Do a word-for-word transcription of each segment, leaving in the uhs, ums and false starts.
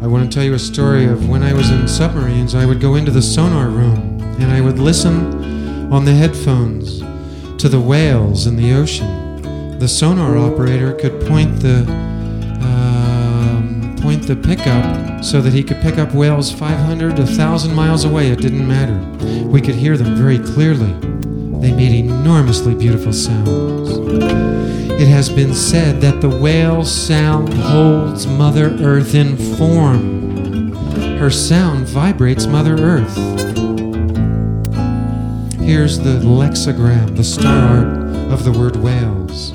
I want to tell you a story of when I was in submarines. I would go into the sonar room and I would listen on the headphones to the whales in the ocean. The sonar operator could point the um, point the pickup so that he could pick up whales five hundred to one thousand miles away. It didn't matter. We could hear them very clearly. They made enormously beautiful sounds. It has been said that the whale sound holds Mother Earth in form. Her sound vibrates Mother Earth. Here's the lexicon, the star art of the word whales.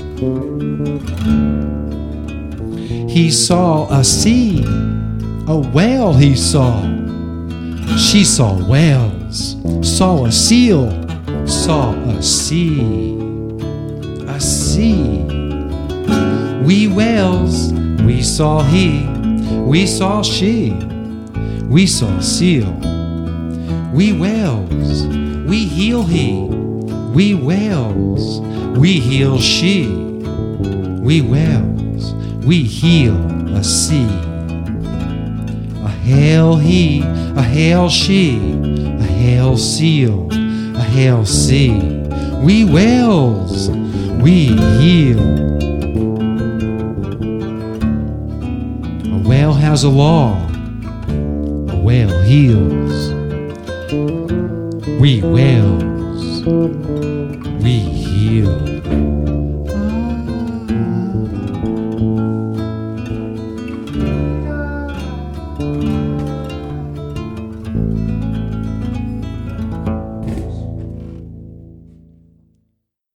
He saw a sea, a whale he saw. She saw whales, saw a seal, saw a sea, a sea. We whales, we saw he, we saw she, we saw seal. We whales, we heal he, we whales, we heal she. We whales, we heal a sea. A hail he, a hail she, a hail seal, a hail sea. We whales, we heal. A whale has a law, a whale heals. We whales, we heal.